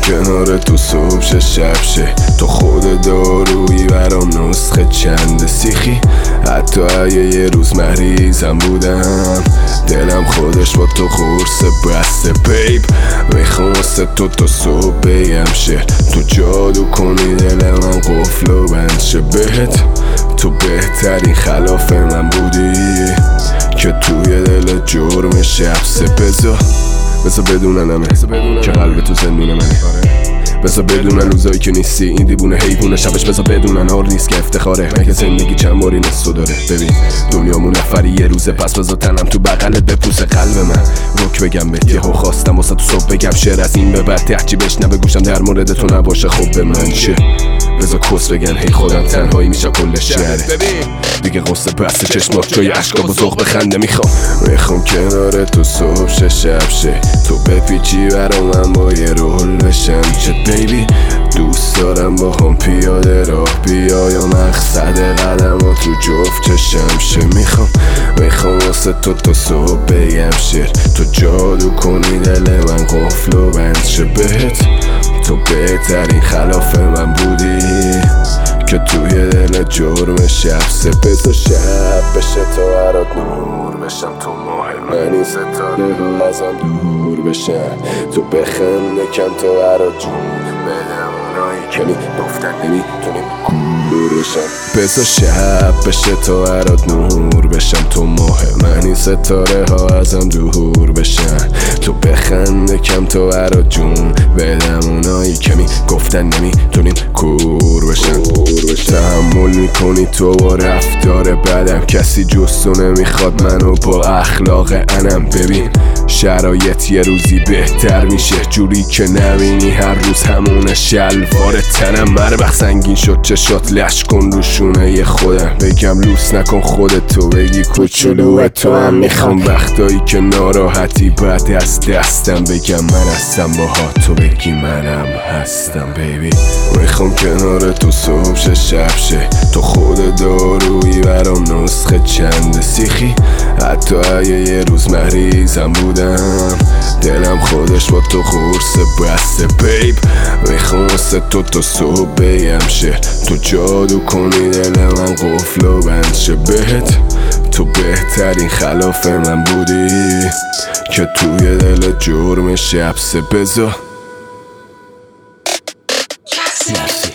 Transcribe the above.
کنار تو صبح شه شب شه، تو خود دارویی برام نسخه چند سیخی. حتی اگه یه روز مریضم بودم دلم خودش با تو قرص بسته بیب. میخوام واسه تو صبح بگم شعر، تو جادو کنی دل من قفل و بند شه بهت. تو بهترین خلاف من بودی که توی دل جرم شبسه. بذار بدونن همه که قلب تو زندون منه. بذار بدونن روزایی که نیستی این دیوونه حیوونه شبش. بذار بدونن حال نیست که افتخاره، مگه زندگی چند باری نصو داره. ببین دنیامون نفری یه روزه، پس بذار تنم تو بغلت بپوسه قلب من. رک بگم بهت یهو خواستم واسه تو صبح بگم شعر، از این به بعد تحچی بشنوه گوشم در مورد تو نباشه. خب به من چه؟ بذار کس بگن هی خودم تنهایی میشه کل شهره. دیگه قصه بسته چشمات جای عشقا بزرگ بخنده. میخوام کنار تو صبح شه شب شه، تو بپیچی برا من با یه رول بشم چت بیبی. دوست دارم با هم پیاده راه بیا یا مقصد قدم ها تو جفت چشم شه. میخوام واسه تو صبح بگم شعر، تو جادو کنی دل من قفل و بند شه بهت. تو بهترین خلاف من بودی که توی دل جرم شبسه. بذار شب بشه تا برات نور بشم، تو ماه منی ستاره ها ازم دور بشن. تو بخند کم تا برات جون بدم اونایی که گفتن نمیتونیم کور بشن. بذار شب بشه تا برات نور بشم، تو ماه منی ستاره ها ازم دور بشن. تو بخند کم تا برات جون بدم اونایی که گفتن نمیتونیم کور بشن. تحمل میکنی تو با رفتار بدم، کسی جز تو نمیخواد منو با اخلاق انم. ببین شرایط یه روزی بهتر میشه جوری که نبینی هر روز همونه شلوار تنم. مربخ سنگین شد چشات لش کن روشونه ی خودم، بگم لوس نکن خودتو بگی کوچولو تو هم. میخوام وقتایی که ناراحتی بعد از دستم بگم من هستم باها، تو بگی منم هستم بیبی. میخوام کنار تو صبح شه شب شه، تو خود دارویی برام نسخه چند سیخی. حتی اگه یه روز مریضم بودم دلم خودش با تو قرص بسته بیب. میخوام واسه تو صبح بگم شعر، تو جادو کنی دل من قفل و بند شه بهت. تو بهترین خلاف من بودی که توی دل جرم شبسه. بذار